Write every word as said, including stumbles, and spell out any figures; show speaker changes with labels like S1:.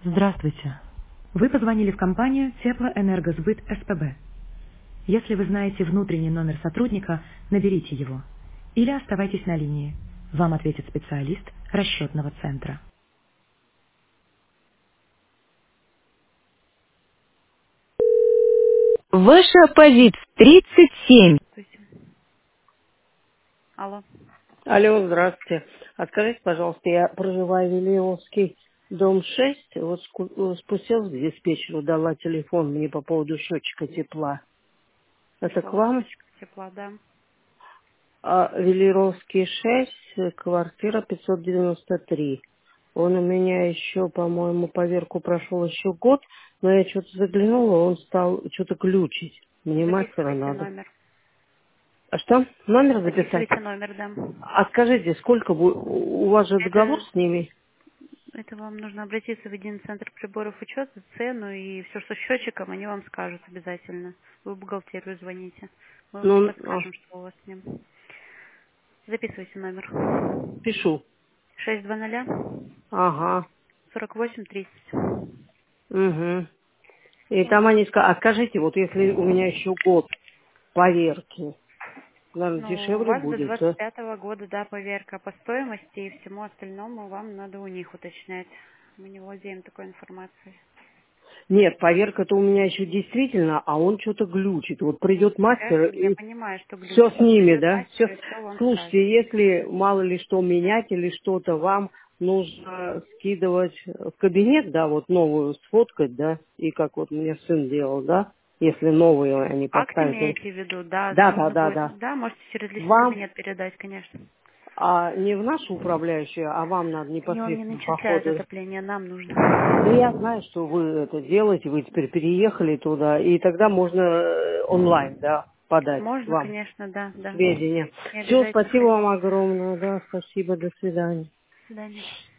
S1: Здравствуйте. Вы позвонили в компанию Теплоэнергосбыт СПБ. Если вы знаете внутренний номер сотрудника, наберите его. Или оставайтесь на линии. Вам ответит специалист расчетного центра.
S2: Ваша позиция тридцать семь.
S1: Допустим. Алло.
S3: Алло, здравствуйте. А скажите, пожалуйста, я проживаю в Вилиевский, дом шесть. Вот ску- спустилась к диспетчеру, дала телефон мне по поводу счетчика тепла.
S1: По
S3: Это к
S1: поводу
S3: вам?
S1: счетчика тепла, да.
S3: А, Велировский шесть, квартира пятьсот девяносто три. Он у меня еще, по-моему, поверку прошел еще год, но я что-то заглянула, он стал что-то глючить. Мне мастера
S1: Записывайте
S3: надо.
S1: номер.
S3: А что? Номер записать?
S1: Записывайте номер, да.
S3: А скажите, сколько вы, у вас же договор
S1: Это,
S3: с ними?
S1: это вам нужно обратиться в единый центр приборов учета, цену и все, что с счетчиком, они вам скажут обязательно. Вы в бухгалтерию звоните. Мы вам не
S3: Ну, а,
S1: подскажем, что у вас с ним. Записывайте номер.
S3: пишу.
S1: шесть два ноль
S3: Ага.
S1: сорок восемь тридцать.
S3: Угу. И там они сказали, а скажите, вот если у меня еще год поверки, наверное,
S1: Ну, у
S3: дешевле
S1: вас до
S3: будет,
S1: двадцать
S3: да?
S1: пятого года, да, поверка по стоимости и всему остальному вам надо у них уточнять. Мы не владеем такой информацией.
S3: Нет, поверка-то у меня еще действительно, а он что-то глючит. Вот придет
S1: Я,
S3: мастер
S1: я
S3: и
S1: понимаю, что
S3: все
S1: глючит.
S3: с
S1: Вот
S3: ними,
S1: придет
S3: да? Все.
S1: мастер и все вам скажет.
S3: Слушайте, если мало ли что менять или что-то, вам нужно скидывать в кабинет, да, вот новую сфоткать, да, и как вот мне сын делал, да, если новые они
S1: Акт
S3: поставят.
S1: имеете в виду? Да,
S3: Да, да,
S1: нужно
S3: да,
S1: будет.
S3: да.
S1: Да, можете через личный
S3: Вам,
S1: кабинет передать, конечно.
S3: а не в нашу управляющую, а вам надо
S1: И он не
S3: непосредственно по
S1: начисляет
S3: ходу.
S1: отопление, нам
S3: Да я
S1: нужно.
S3: знаю, что вы это делаете, вы теперь переехали туда, и тогда можно э, онлайн, да, подать
S1: Можно,
S3: вам
S1: конечно, да, да.
S3: сведения.
S1: Не
S3: Все,
S1: обижайтесь,
S3: спасибо вам
S1: конечно.
S3: огромное, да, спасибо, до свидания.
S1: До свидания.